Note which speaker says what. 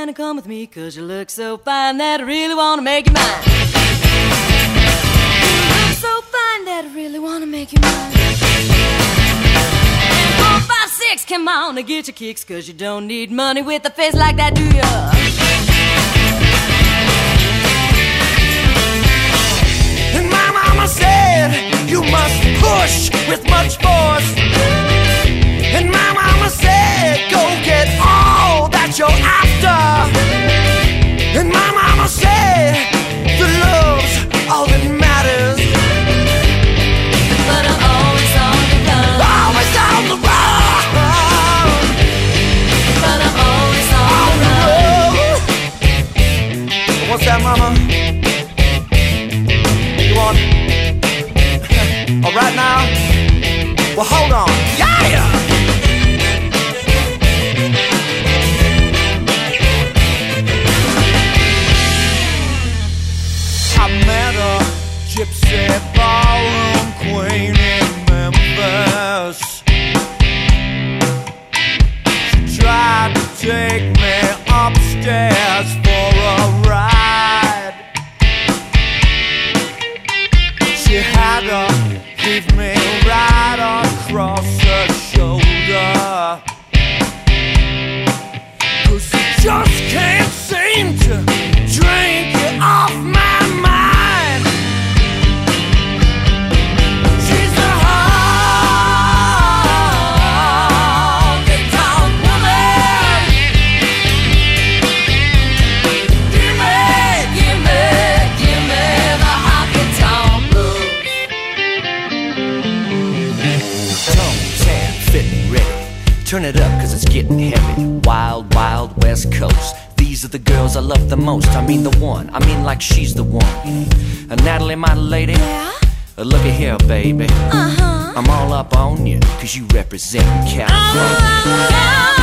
Speaker 1: and come with me, 'cause you look so fine that I really wanna make you mine. You look so fine that I really wanna make you mine. And 4, 5, 6, come on to get your kicks, 'cause you don't need money with a face like that, do ya?
Speaker 2: And my mama said you must push with much force. And my mama said go get all that you're after. And my mama said the love's all that matters.
Speaker 1: But I'm always on the run.
Speaker 2: Always on the run.
Speaker 1: But I'm always on the run.
Speaker 2: What's that, mama? You want all right now? Well, hold on. Yeah! I met a gypsy ballroom queen in Memphis. She tried to take me upstairs for a ride. She had to leave me right across her shoulder, 'cause she just can't seem to drink it off my mind. She's a honky-tonk woman. Give me the honky-tonk blues. Tones and fitting ready. Turn it up 'cause it's getting heavy. Wild, wild West Coast. These are the girls I love the most. I mean the one, I mean like she's the one. Natalie, my lady.
Speaker 1: Yeah?
Speaker 2: Look at here, baby.
Speaker 1: Uh-huh.
Speaker 2: I'm all up on you 'cause you represent California.
Speaker 1: Oh,